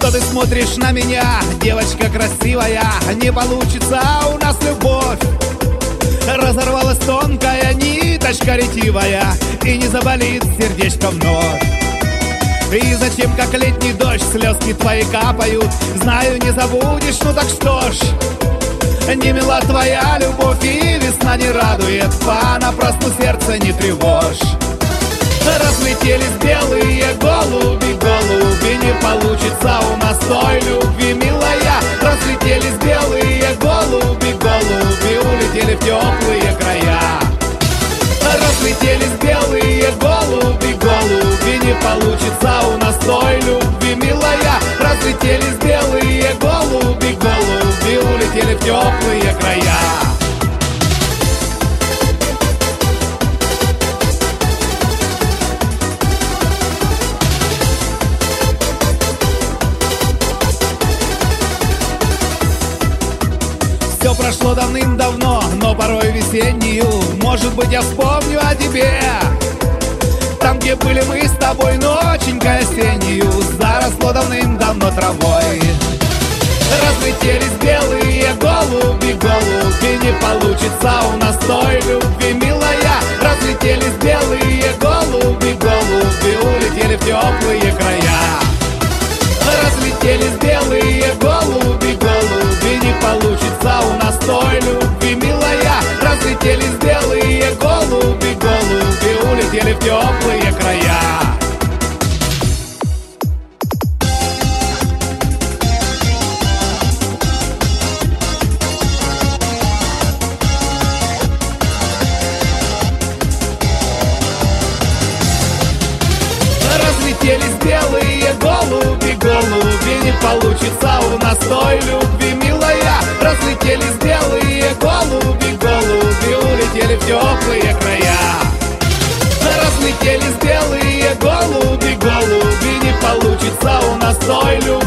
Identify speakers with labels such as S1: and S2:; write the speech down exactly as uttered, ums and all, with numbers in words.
S1: Что ты смотришь на меня, девочка красивая? Не получится у нас любовь. Разорвалась тонкая ниточка ретивая, и не заболит сердечко вновь. И зачем, как летний дождь, слезки твои капают? Знаю, не забудешь, ну так что ж. Не мила твоя любовь, и весна не радует, понапрасну сердце не тревожь. Разлетелись белые голуби, голуби, не получится у нас той любви, милая. Разлетелись белые голуби, голуби, улетели в теплые края. Разлетелись белые голуби, голуби, не получится у нас той любви, милая. Разлетелись белые голуби, голуби, улетели в теплые края. Все прошло давным-давно, но порой весеннюю, может быть, я вспомню о тебе. Там, где были мы с тобой ноченькой осеннюю, заросло давным-давно травой. Разлетелись белые голуби, голуби, не получится у нас той любви, милая. Разлетелись белые голуби, голуби, улетели в теплые края. Разлетелись белые голуби, голуби, не получится у нас той любви, милая. Разлетелись белые голуби, голуби, улетели в теплые края. Разлетелись белые голуби, голуби, не получится у нас той любви, милая. Разлетелись белые голуби, голуби, улетели в теплые края. Разлетелись белые голуби, голуби, не получится у нас той любви.